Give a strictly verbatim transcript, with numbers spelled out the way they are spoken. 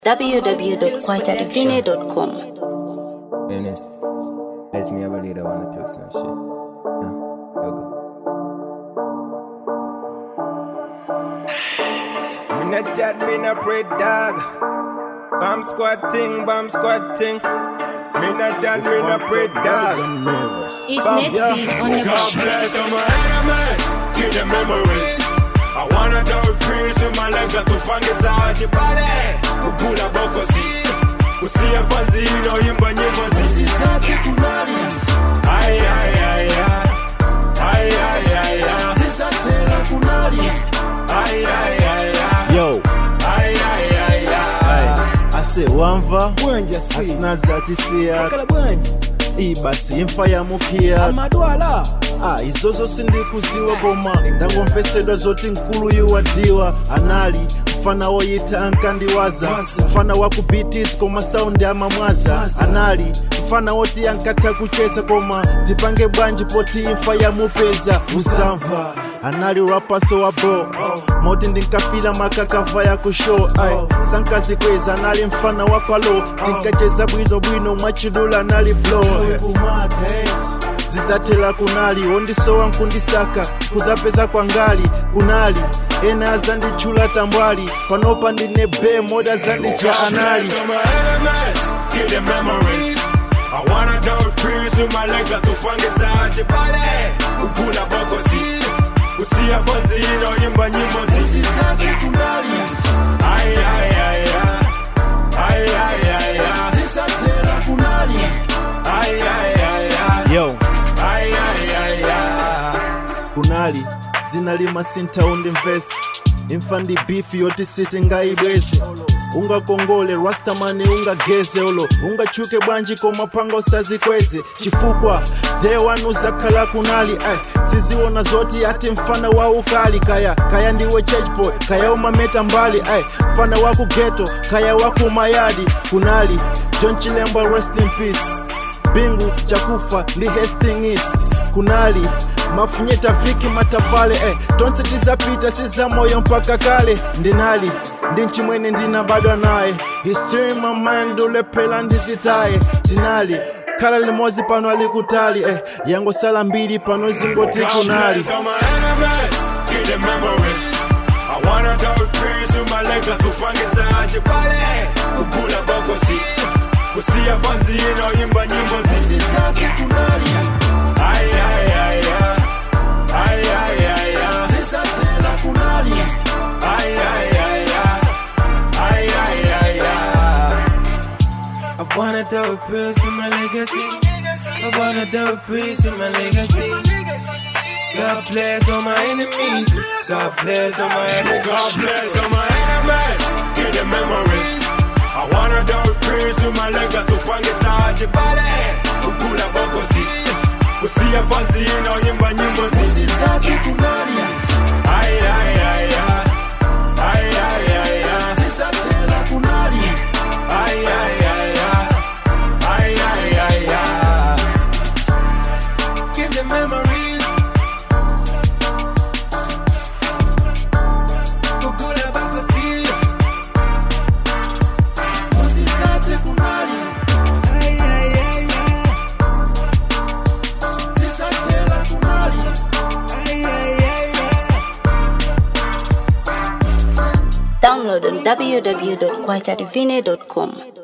w w w dot kwacha divine dot com. Ernest, let's me have a leader wanna talk some shit. Yeah, you go. Me not chat, me not pray dog. Bomb squad ting, bomb squad ting. Me not chat, me not pray dog. It's next piece on the God bless all my enemies, give them memories. I wanna do peace with my legs to find this out your body. Kukula boko si usia fanzi ino yimba nyimbo si Sisate kunali Ay ay ay ay Ay ay ay ay Sisate la kunali Ay ay ay ay Yo Ay ay ay ay ase wamva Bwanja si asinaza tisia Sakala bwanja ibasi imfa ya mukia Amadwala ah izozo sindikuziwa koma ndangomvesedwa zoti nkulu yuwadiwa anali mfana woyita ankandiwaza mfana wakubitis koma saundi amamwaza anali mfana woti yankata kucheza koma tipange bwanji poti imfa ya mupeza usamva anali rapaso wa bro moti ndinkafila makakava ya kushow ay sankazi kweza anali mfana wa palo tinkacheza bwino bwino mwachidula anali blow zizatela kunali ondisowa nkundisaka kuzapeza kwa ngali kunali ena azandichula tambwali panopa ndine be moda zandicha anali Give them memories. I wanna do peace with my legs to find this out your body. Kukula boko si usia fanzi ino yimba nyimbo si Sisate kunali Ay ay ay ay Ay ay ay ay Sisate la kunali Ay ay ay ay yo Ay ay ay ay kunali zinalima sintaundi mvesi imfandi beef yoti siti ngaibwezi unga kongole rastamani unga geze olo unga chuke bwanji koma panga usazikweze chifukwa day one uzakhala kunali ay siziona zoti ati mfana wa ukali kaya kaya ndiwe church boy kaya umameta mbali ay mfana waku ghetto kaya waku mayadi kunali John Chilemba rest in peace bingu chakufa ndi Hastings kunali mafunye tafiki matafale eh tonse tizapita siza moyo mpaka kale ndinali ndinchimwene ndina bado naye history my mind ulepela ndizitaye tinali kala limozi pano alikutali eh yango sala mbili pano zingoti kunali God bless all my enemies, give them memories. I wanna do peace with my legs to find this out your body. Kukula boko si usia fanzi ino yimba nyimbo si Sisate kunali Ay ay ay ay Ay ay ay ay Sisate la kunali Ay ay ay ay Ay ay ay ay I wanna do peace in my legacy. I wanna do peace in my legacy. God bless all my enemies. God bless all my enemies. God bless all my enemies, give them memories. I wanna do peace with my legs to find this out your body. Kukula boko si usia fanzi ino yimba nyimbo si Sisate kunali Ay ay ay ay Ay ay ay ay Sisate la kunali Ay ay ay ay Ay ay ay ay Give them memories. Kukula bako si. Sisate kunali Ay ay ay ay. Sisate la kunali Ay ay ay ay. Download on w w w dot kwacha divine dot com.